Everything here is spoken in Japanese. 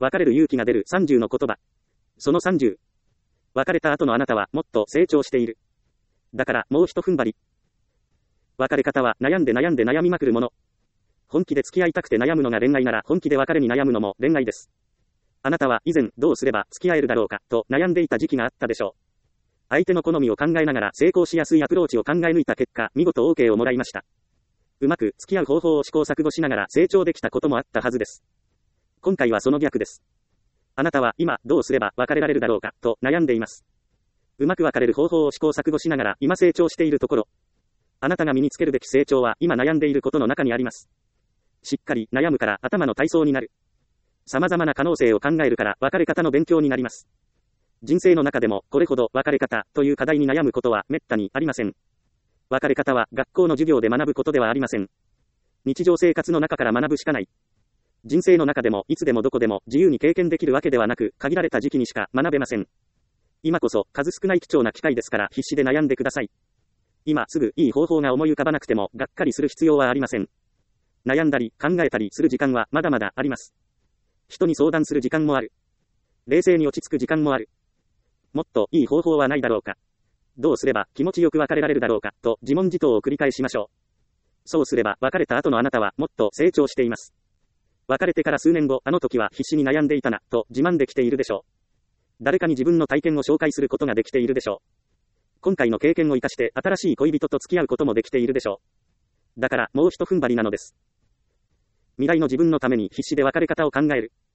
別れる勇気が出る30の言葉。その30。別れた後のあなたはもっと成長している。だからもう一踏ん張り。別れ方は悩んで悩みまくるもの。本気で付き合いたくて悩むのが恋愛なら本気で別れに悩むのも恋愛です。あなたは以前どうすれば付き合えるだろうかと悩んでいた時期があったでしょう。相手の好みを考えながら成功しやすいアプローチを考え抜いた結果、見事 OK をもらいました。うまく付き合う方法を試行錯誤しながら成長できたこともあったはずです。今回はその逆です。あなたは今どうすれば別れられるだろうかと悩んでいます。うまく別れる方法を試行錯誤しながら今成長しているところ。あなたが身につけるべき成長は今悩んでいることの中にあります。しっかり悩むから頭の体操になる。様々な可能性を考えるから別れ方の勉強になります。人生の中でもこれほど別れ方という課題に悩むことは滅多にありません。別れ方は学校の授業で学ぶことではありません。日常生活の中から学ぶしかない。人生の中でもいつでもどこでも自由に経験できるわけではなく、限られた時期にしか学べません。今こそ数少ない貴重な機会ですから必死で悩んでください。今すぐいい方法が思い浮かばなくてもがっかりする必要はありません。悩んだり考えたりする時間はまだまだあります。人に相談する時間もある。冷静に落ち着く時間もある。もっといい方法はないだろうか。どうすれば気持ちよく別れられるだろうかと自問自答を繰り返しましょう。そうすれば別れた後のあなたはもっと成長しています。別れてから数年後、あの時は必死に悩んでいたなと自慢できているでしょう。誰かに自分の体験を紹介することができているでしょう。今回の経験を生かして新しい恋人と付き合うこともできているでしょう。だからもう一踏ん張りなのです。未来の自分のために必死で別れ方を考える。